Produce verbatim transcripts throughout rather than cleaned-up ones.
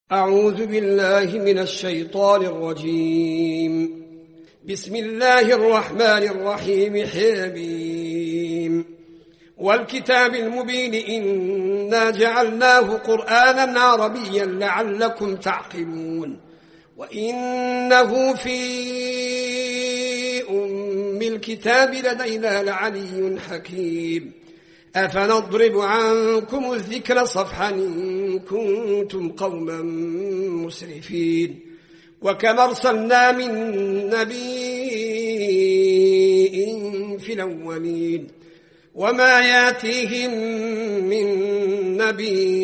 أعوذ بالله من الشيطان الرجيم. بسم الله الرحمن الرحيم. حميم والكتاب المبين إنا جعلناه قرآنا عربيا لعلكم تعقلون وإنه في أم الكتاب لدينا لعلي حكيم أفنضرب عنكم الذكر صفحا إن كنتم قوما مسرفين وكما أرسلنا من نبي في الأولين وما ياتيهم من نبي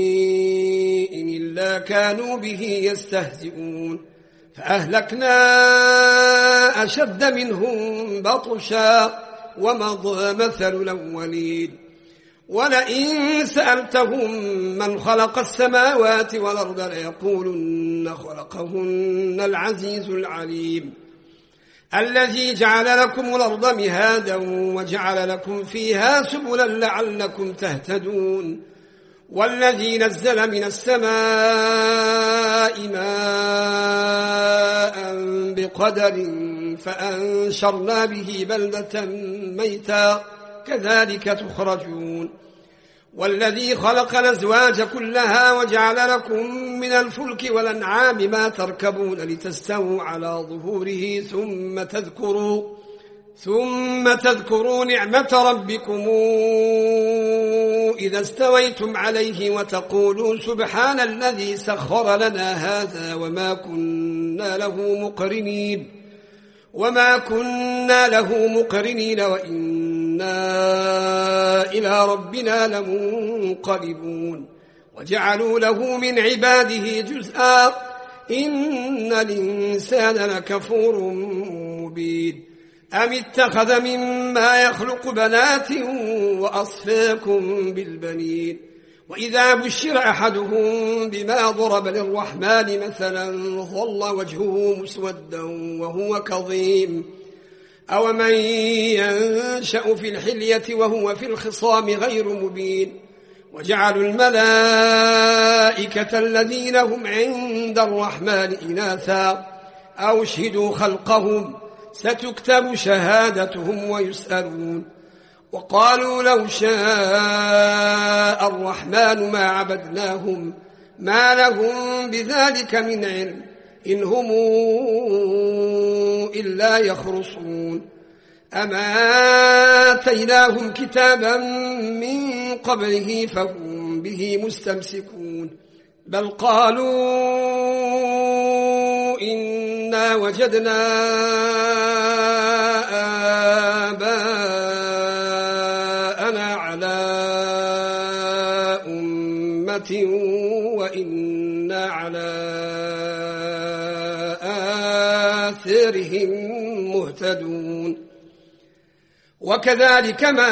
إلا كانوا به يستهزئون فأهلكنا أشد منهم بطشا ومضى مثل الأولين ولئن سألتهم من خلق السماوات والأرض ليقولن خلقهن العزيز العليم الذي جعل لكم الأرض مهادا وجعل لكم فيها سبلا لعلكم تهتدون والذي نزل من السماء ماء بقدر فأنشرنا به بلدة ميتا كذلك تخرجون والذي خلق الأزواج كلها وجعل لكم من الفلك والأنعام ما تركبون لتستووا على ظهوره ثم تذكروا ثم تذكروا نعمة ربكم إذا استويتم عليه وتقولوا سبحان الذي سخر لنا هذا وما كنا له مقرنين وما كنا له مقرنين وإنا إلى ربنا لمنقلبون وجعلوا له من عباده جزءا إن الإنسان لكفور مبين أم اتخذ مما يخلق بنات وأصفاكم بالبنين وإذا بشر أحدهم بما ضرب للرحمن مثلا ظل وجهه مسودا وهو كظيم أومن ينشأ في الحلية وهو في الخصام غير مبين وجعلوا الملائكة الذين هم عند الرحمن إناثا أو شهدوا خلقهم ستكتب شهادتهم ويسألون وقالوا لو شاء الرحمن ما عبدناهم ما لهم بذلك من علم إن هم إلا يخرصون أما آتيناهم كتابا من قبله فهم به مستمسكون بل قالوا إنا وجدنا آباءنا على أمة وإنا على آثارهم مهتدون وكذلك ما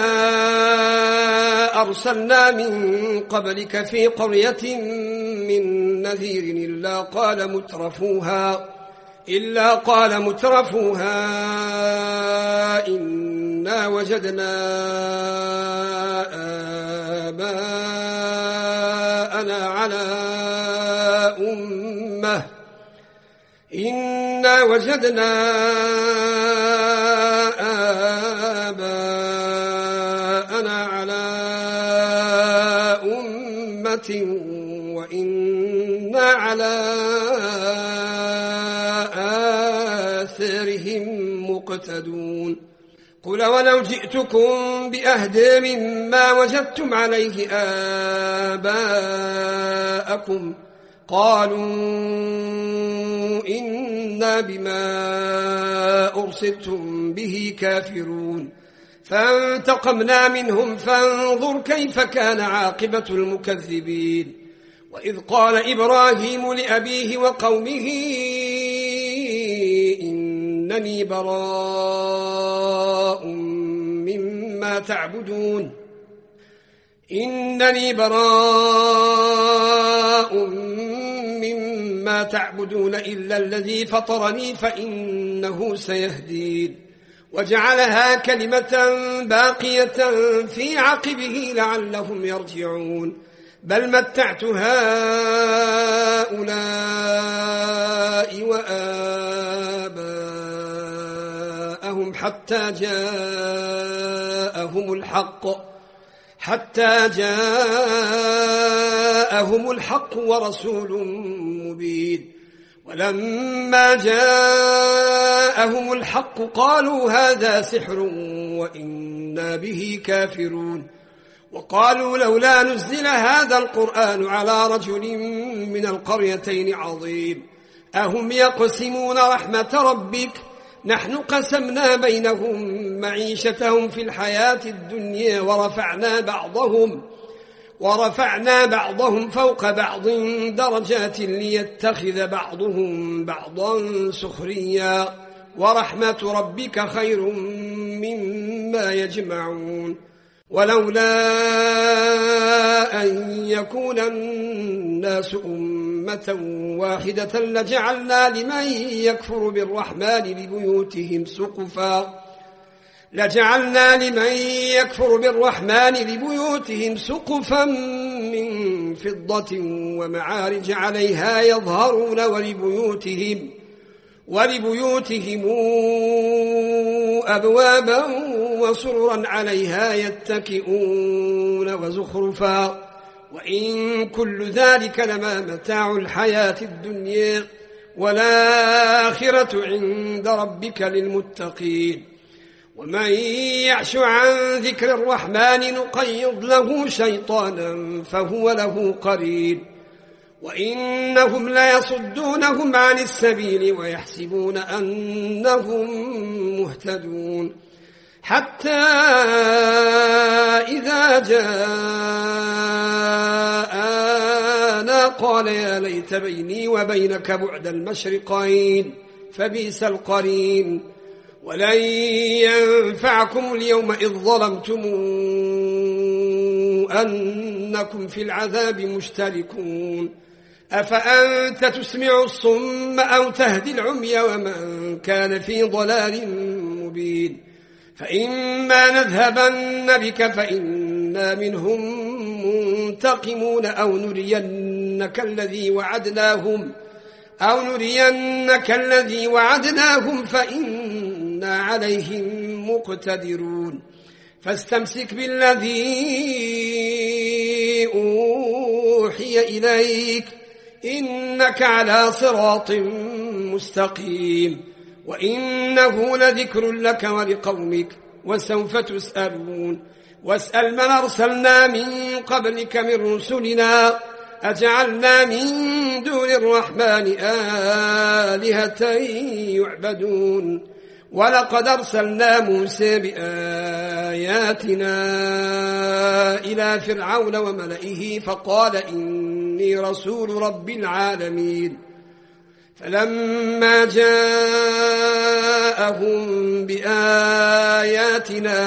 أرسلنا من قبلك في قرية من نذير إلا قال مترفوها إلا قال مترفوها إنا وجدنا آباءنا على أمة إنا وجدنا آباءنا على أمة وإنا على آثارهم مقتدون قل ولو جئتكم بأهدى مما وجدتم عليه آباءكم قالوا إنا بما أرسلتم به كافرون فانتقمنا منهم فانظر كيف كان عاقبة المكذبين وإذ قال إبراهيم لأبيه وقومه إنني براء مما تعبدون إنني براء مما تعبدون إلا الذي فطرني فإنه سيهدين وجعلها كلمة باقية في عقبه لعلهم يرجعون بل متعت هؤلاء حتى جاءهم الحق حتى جاءهم الحق ورسول مبين. ولما جاءهم الحق قالوا هذا سحر وإنا به كافرون. وقالوا لولا نزل هذا القرآن على رجل من القريتين عظيم أهم يقسمون رحمة ربك نحن قسمنا بينهم معيشتهم في الحياة الدنيا ورفعنا بعضهم ورفعنا بعضهم فوق بعض درجات ليتخذ بعضهم بعضا سخريا ورحمة ربك خير مما يجمعون. ولولا أن يكون الناس أمة واحدة لجعلنا لمن يكفر بالرحمن لبيوتهم سقفا لجعلنا لمن يكفر بالرحمن لبيوتهم سقفا من فضة ومعارج عليها يظهرون ولبيوتهم ولبيوتهم أبوابا وسررا عليها يتكئون وزخرفا وإن كل ذلك لما متاع الحياة الدنيا والآخرة عند ربك للمتقين. ومن يعش عن ذكر الرحمن نقيض له شيطانا فهو له قرين. وإنهم ليصدونهم عن السبيل ويحسبون أنهم مهتدون حتى إذا جاءنا قال يا ليت بيني وبينك بعد المشرقين فبئس القرين. ولن ينفعكم اليوم إذ ظلمتم أنكم في العذاب مشتركون أفأنت تسمع الصم أو تهدي العمي ومن كان في ضلال مبين. فإما نذهبن بك فإنا منهم منتقمون أو نرينك الذي وعدناهم أو نرينك الذي وعدناهم فإنا عليهم مقتدرون. فاستمسك بالذي أوحي إليك إنك على صراط مستقيم وإنه لذكر لك ولقومك وسوف تسألون. واسأل من أرسلنا من قبلك من رسلنا أجعلنا من دون الرحمن آلهة يعبدون. ولقد أرسلنا موسى بآياتنا إلى فرعون وملئه فقال إني رسول رب العالمين. فلما جاءهم بآياتنا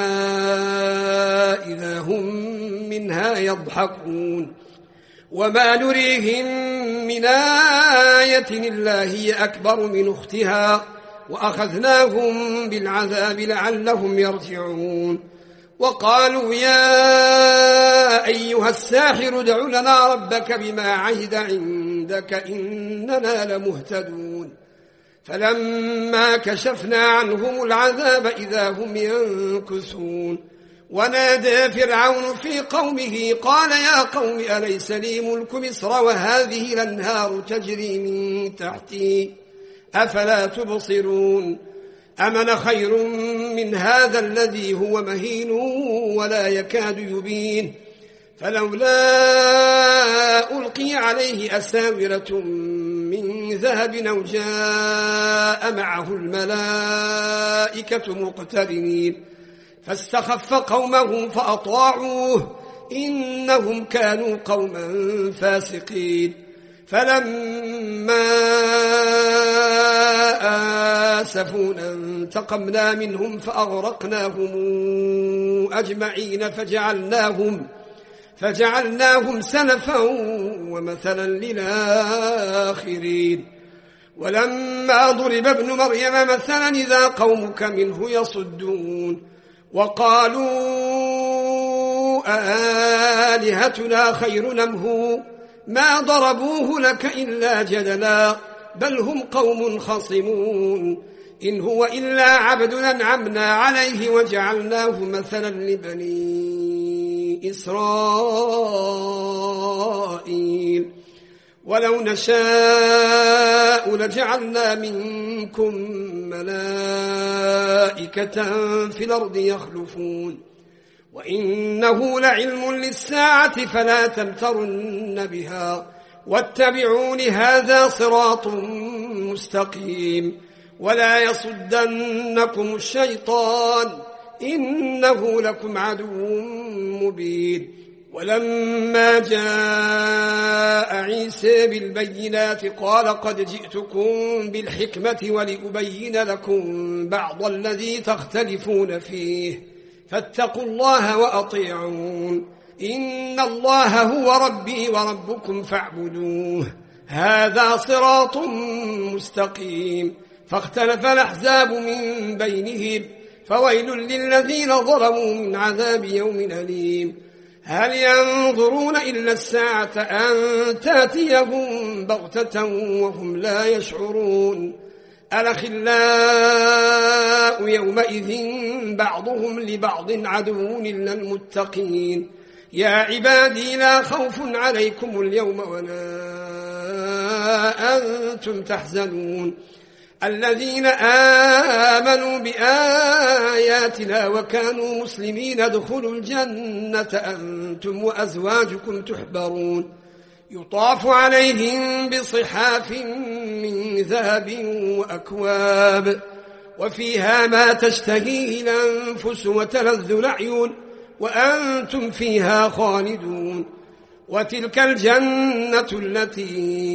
إذا هم منها يضحكون. وما نريهم من آية إلا هي أكبر من أختها وأخذناهم بالعذاب لعلهم يرجعون. وقالوا يا أيها الساحر ادع لنا ربك بما عهد عندك إننا لمهتدون. فلما كشفنا عنهم العذاب إذا هم ينكثون. ونادى فرعون في قومه قال يا قوم أليس لي ملك مصر وهذه الأنهار تجري من تحتي أفلا تبصرون. أمن خير من هذا الذي هو مهين ولا يكاد يبين. فلولا ألقي عليه أساورة من ذهب أو جاء معه الملائكة مقترنين فاستخف قومه فأطاعوه إنهم كانوا قوما فاسقين. فلما آسفونا انتقمنا منهم فأغرقناهم أجمعين فجعلناهم, فجعلناهم سلفا ومثلا للآخرين. ولما ضرب ابن مريم مثلا إذا قومك منه يصدون. وقالوا آلهتنا خير أم هو ما ضربوه لك إلا جدلا بل هم قوم خصمون. إن هو إلا عبد أنعمنا عليه وجعلناه مثلا لبني إسرائيل ولو نشاء لجعلنا منكم ملائكة في الأرض يخلفون وإنه لعلم للساعة فلا تمترن بها واتبعون هذا صراط مستقيم ولا يصدنكم الشيطان إنه لكم عدو مبين ولما جاء عيسى بالبينات قال قد جئتكم بالحكمة ولأبين لكم بعض الذي تختلفون فيه فاتقوا الله وأطيعون إن الله هو ربي وربكم فاعبدوه هذا صراط مستقيم فاختلف الأحزاب من بينهم فويل للذين ظلموا من عذاب يوم أليم هل ينظرون إلا الساعة أن تأتيهم بغتة وهم لا يشعرون الأخلاء يومئذ بعضهم لبعض عدو إلا المتقين يا عبادي لا خوف عليكم اليوم ولا أنتم تحزنون الذين آمنوا بآياتنا وكانوا مسلمين ادخلوا الجنة أنتم وأزواجكم تحبرون يطاف عليهم بصحاف من ذهب وأكواب وفيها ما تشتهيه الأنفس وتلذ الأعين وأنتم فيها خالدون وتلك الجنة التي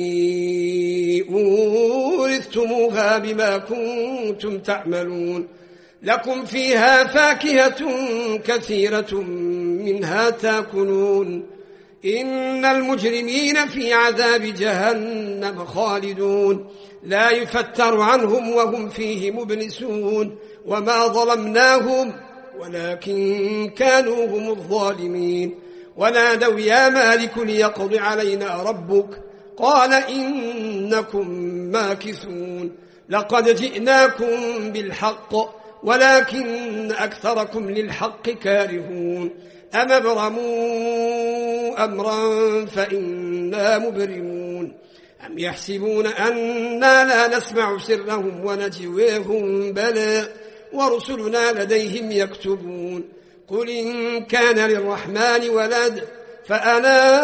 أورثتموها بما كنتم تعملون لكم فيها فاكهة كثيرة منها تاكلون إن المجرمين في عذاب جهنم خالدون لا يفتر عنهم وهم فيه مبلسون وما ظلمناهم ولكن كانوا هم الظالمين ونادوا يا مالك ليقض علينا ربك قال إنكم ماكثون لقد جئناكم بالحق ولكن أكثركم للحق كارهون أم ابرموا أمرا فإنا مبرمون أم يحسبون أننا لا نسمع سرهم ونجويهم بلى ورسلنا لديهم يكتبون قل إن كان للرحمن ولد فأنا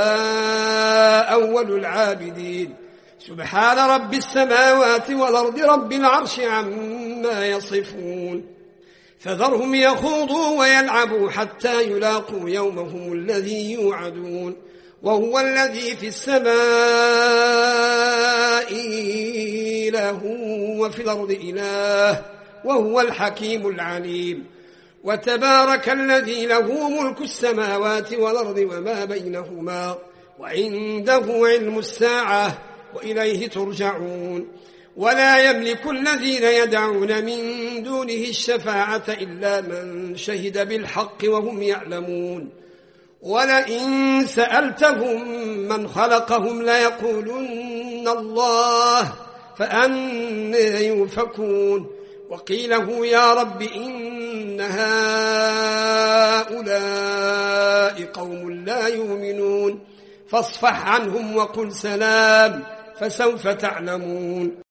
أول العابدين سبحان رب السماوات والأرض رب العرش عما يصفون فذرهم يخوضوا ويلعبوا حتى يلاقوا يومهم الذي يوعدون وهو الذي في السماء إله وفي الأرض إله وهو الحكيم العليم وتبارك الذي له ملك السماوات والأرض وما بينهما وعنده علم الساعة وإليه ترجعون ولا يملك الذين يدعون من دونه الشفاعة إلا من شهد بالحق وهم يعلمون ولئن سألتهم من خلقهم ليقولن الله فأنى يؤفكون وقيله يا رب إن هؤلاء قوم لا يؤمنون فاصفح عنهم وقل سلام فسوف تعلمون